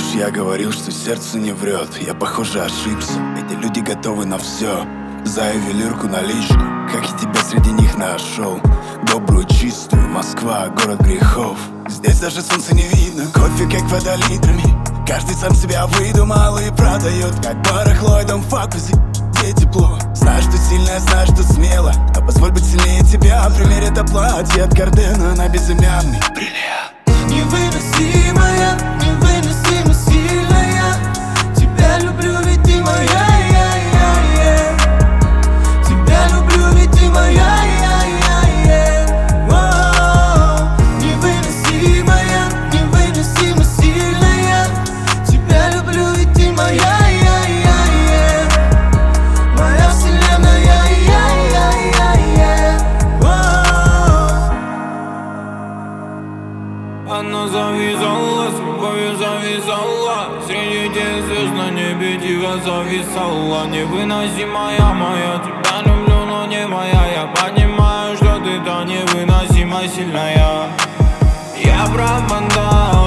Помнишь, я говорил, что сердце не врет? Я, похоже, ошибся. Эти люди готовы на все, за ювелирку наличку. Как я тебя среди них нашел? Добрую, чистую, Москва, город грехов. Здесь даже солнца не видно, кофе как вода литрами. Каждый сам себя выдумал и продает, как барахло и дом в факузе, где тепло. Знаешь, что сильная, знаешь, что смело, но позволь быть сильнее тебя. Примерь это платье от Гардена на безымянный бриллиант. Невыносимая, невыносимо сильная. Тебя люблю, ведь ты моя, тебя люблю, ведь ты моя, невыносимая, невыносимо сильная. Тебя люблю, ведь ты моя, моя вселенная, Она завязала, с любовью завязала. Среди тех звезд на небе тихо зависала. Невыносимая моя, тебя люблю, но не моя. Я понимаю, что ты та невыносимо сильная. Я пропадал.